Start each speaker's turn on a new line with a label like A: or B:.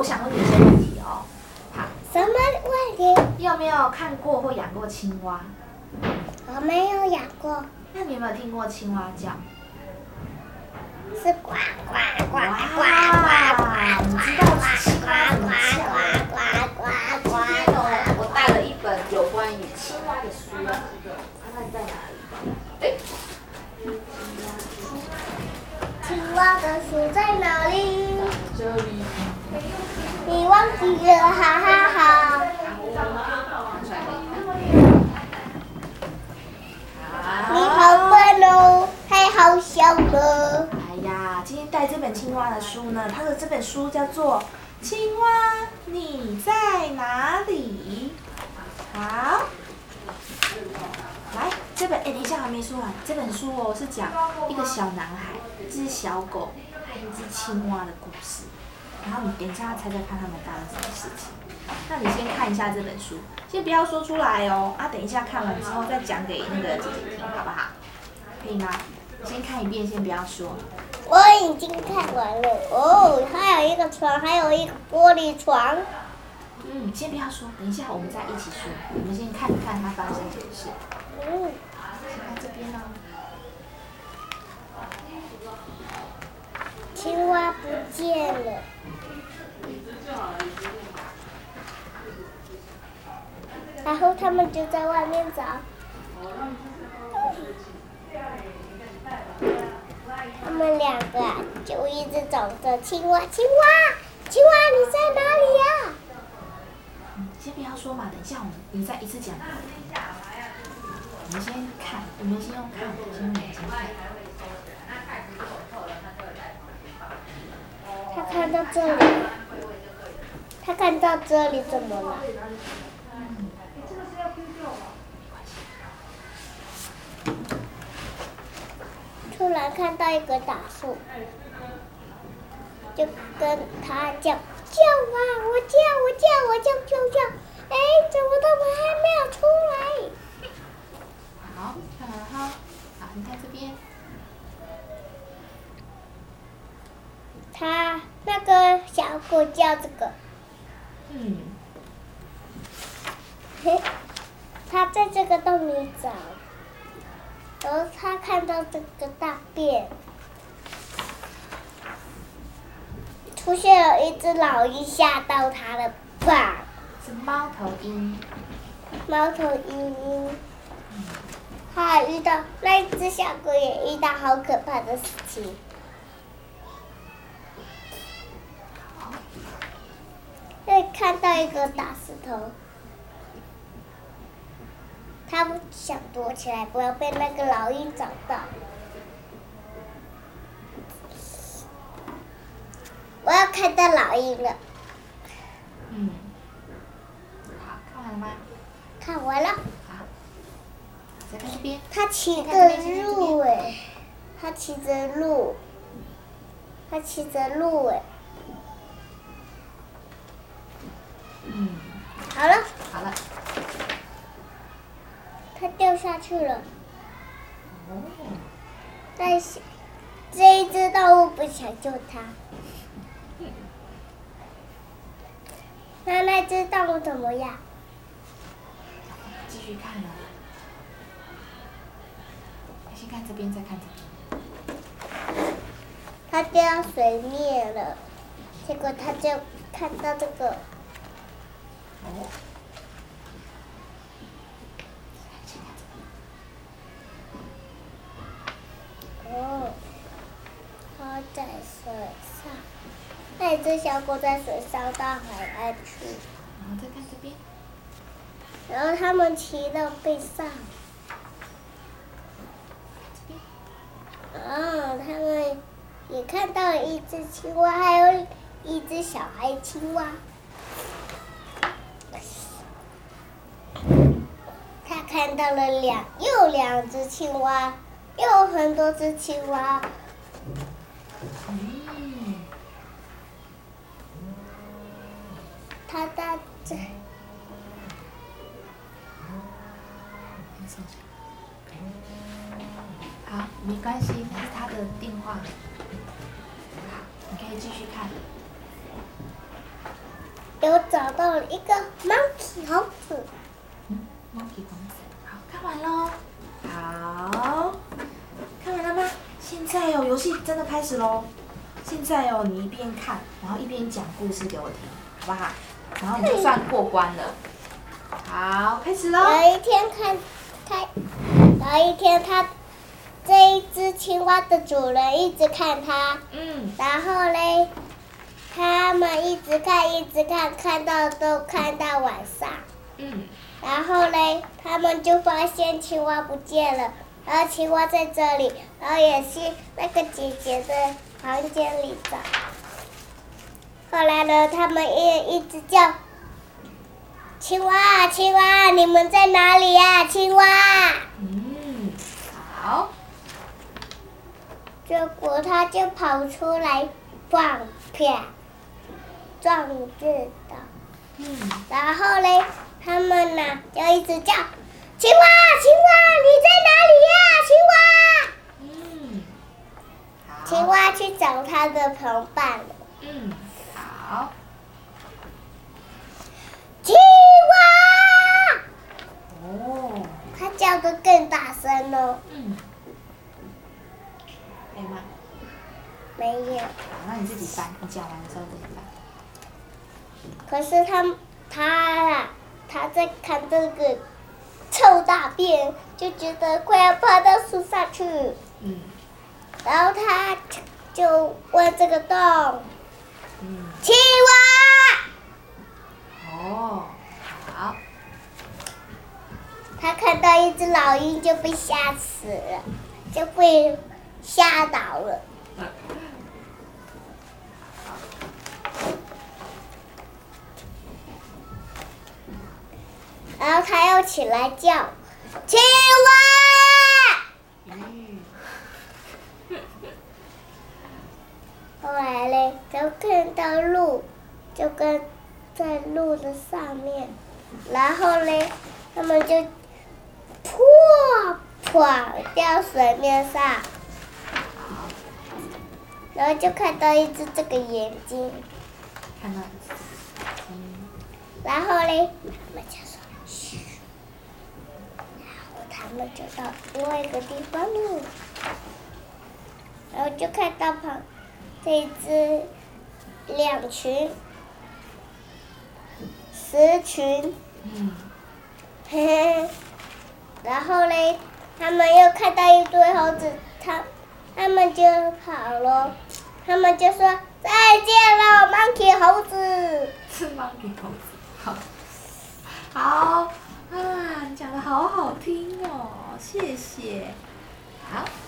A: 我想问你一些问题哦。好，
B: 什么问题？
A: 你有没有看过或养过青蛙？
B: 我没有养过，
A: 那你有没有听过青蛙叫？
B: 是呱呱呱呱呱
A: 哇，
B: 呱
A: 你知道青蛙怎么叫吗？
B: 呱呱
A: 今天呢，我带了一本有关于青蛙的书，看看在哪里。哎，
B: 青蛙的书在哪里？
A: 这里。
B: 你忘记了，哈哈哈。你好笨哦，太好笑了。
A: 哎呀，今天带这本青蛙的书呢，它的这本书叫做《青蛙你在哪里》。好，来这本等一下还没说完，这本书哦是讲一个小男孩、一只小狗和一只青蛙的故事。然后你等一下猜猜看他们发生什么事情。那你先看一下这本书，先不要说出来哦。啊，等一下看完之后再讲给那个姐姐听，好不好？可以吗？先看一遍，先不要说。
B: 我已经看完了哦，还有一个床，还有一个玻璃床。
A: 先不要说，等一下我们再一起说。我们先看看它发生什么事。先看这边哦。
B: 青蛙不见了。然后他们就在外面找。他们两个就一直找着青蛙，青蛙，青蛙，你在哪里呀？
A: 先不要说嘛，等一下你再一次讲给我听。我们先看，我们先用看，先用眼睛看。
B: 他看到这里，他看到这里怎么了？突然看到一个大树，就跟他叫啊，我叫，哎，怎么他们还没有出来？
A: 好，看完了哈。好，你看这边。
B: 他那个小狗叫这个，他在这个洞里找，然后他看到这个大便，出现了一只老鹰，吓到他了，啪！
A: 是猫头鹰。
B: 猫头鹰，他还遇到那一只小狗也遇到好可怕的事情。会看到一个大石头，他不想躲起来，不要被那个老鹰找到。我要看到老鹰了。
A: 好，看完了吗？
B: 看完了。
A: 好，再看这边。
B: 他骑着鹿哎，他骑着鹿哎。好了。
A: 好了。
B: 他掉下去了。但是这一只动物不想救他。那只动物怎么样？
A: 继续看了。先看这边，再看这边。
B: 它掉水面了，结果他就看到这个。它在水上，那只小狗在水上到海岸去。
A: 然后再看这边。
B: 然后他们骑到背上。他们也看到了一只青蛙，还有一只小孩青蛙。他看到了又两只青蛙，又很多只青蛙。他在这。
A: 好，没关系，那是他的电话。好，你可以继续看。
B: 有找到了一个 monkey 猴子。
A: Monkey 公子，好，看完喽。好，看完了吗？现在游戏真的开始喽。现在你一边看，然后一边讲故事给我听，好不好？然后你就算过关了。好，开始喽。
B: 有一天他这一只青蛙的主人一直看它，然后嘞，他们一直看，看到晚上，然后嘞，他们就发现青蛙不见了，然后青蛙在这里，然后也去那个姐姐的房间里找。后来呢，他们也一直叫。青蛙，青蛙，你们在哪里呀？青蛙。
A: 好。
B: 结果他就跑出来，撞至到。然后嘞，他们呢就一直叫，青蛙，青蛙，你在哪里呀？青蛙。青蛙去找他的同伴了。
A: 好。
B: 青蛙！
A: 哦。
B: 它叫得更大声哦。
A: 可以吗？
B: 没有。
A: 好，那你自己翻，你讲完之后自己翻。
B: 可是他在看这个臭大便，就觉得快要爬到树上去。然后他就问这个洞，青蛙。
A: 哦，好。
B: 他看到一只老鹰就被吓死了，就被吓倒了。然后他又起来叫，青蛙。后来嘞，就看到鹿，就跟在鹿的上面，然后嘞，他们就掉水面上，然后就看到一只这个眼睛，
A: 看到。
B: 然后嘞，他们就说嘘，然后他们就到另外一个地方了，然后就看到这一只2群、10群，嘿嘿，然后嘞，他们又看到一堆猴子，他们就跑了，他们就说再见了 ，monkey 猴子。
A: 是 monkey 猴子，好。好啊，你讲的好好听哦，谢谢。好，